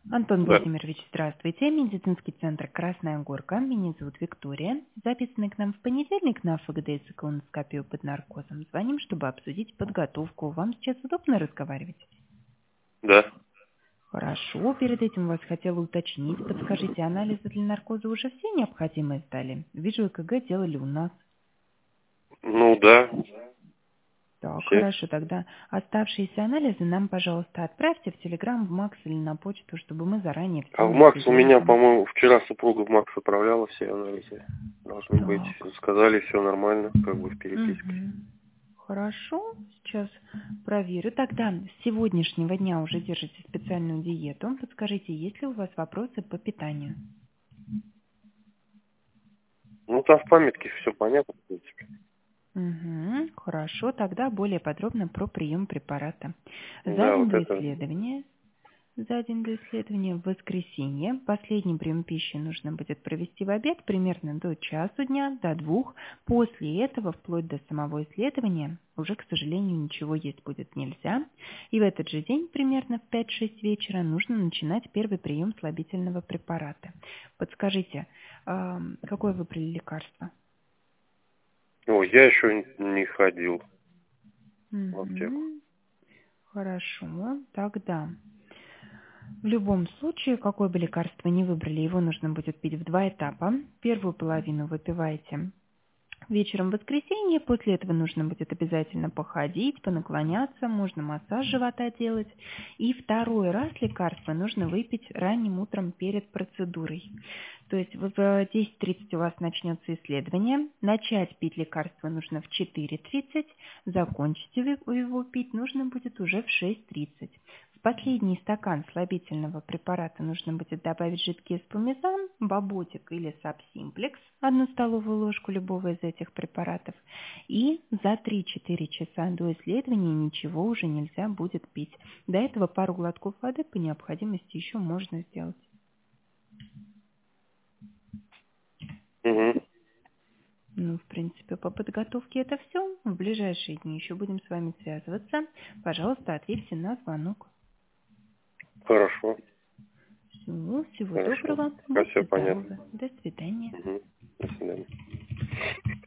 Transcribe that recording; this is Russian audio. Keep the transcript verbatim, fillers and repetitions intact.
Антон Да. Владимирович, здравствуйте. Медицинский центр «Красная Горка». Меня зовут Виктория. Записаны к нам в понедельник на ФГД и колоноскопию под наркозом. Звоним, чтобы обсудить подготовку. Вам сейчас удобно разговаривать? Да. Хорошо. Перед этим вас хотела уточнить. Подскажите, анализы для наркоза уже все необходимые сдали? Вижу, ЭКГ делали у нас. Ну да. Так, Все. хорошо. Тогда оставшиеся анализы нам, пожалуйста, отправьте в Телеграм, в Макс или на почту, чтобы мы заранее все А в у них Макс у меня, резервировали. по-моему, вчера супруга в Макс отправляла все анализы. Должны быть. Так. Сказали, все нормально, как бы в переписке. Мгм. Хорошо, сейчас проверю. Тогда с сегодняшнего дня уже держите специальную диету. Подскажите, есть ли у вас вопросы по питанию? Ну там в памятке все понятно, в принципе. Угу, хорошо, тогда более подробно про прием препарата. За Да, день вот до это. исследования За день до исследования в воскресенье. Последний прием пищи нужно будет провести в обед примерно до часу дня, до двух. После этого, вплоть до самого исследования, уже, к сожалению, ничего есть будет нельзя. И в этот же день, примерно в пять-шесть вечера, нужно начинать первый прием слабительного препарата. Подскажите, а, какое выбрали лекарство? Ой, я еще не ходил в аптеку. Угу. Хорошо, тогда. В любом случае, какое бы лекарство ни выбрали, его нужно будет пить в два этапа. Первую половину выпиваете вечером в воскресенье, после этого нужно будет обязательно походить, понаклоняться, можно массаж живота делать. И второй раз лекарство нужно выпить ранним утром перед процедурой. То есть в десять тридцать у вас начнется исследование. Начать пить лекарство нужно в четыре тридцать, закончить его пить нужно будет уже в шесть тридцать. В последний стакан слабительного препарата нужно будет добавить жидкий эспумизан, баботик или сабсимплекс, одну столовую ложку любого из этих препаратов. И за три-четыре часа до исследования ничего уже нельзя будет пить. До этого пару глотков воды по необходимости еще можно сделать. Угу. Ну, в принципе, по подготовке это все. В ближайшие дни еще будем с вами связываться. Пожалуйста, ответьте на звонок. Хорошо. Всего, всего Хорошо. доброго. Пока все Будьте понятно. здоровы. До свидания. Угу. До свидания.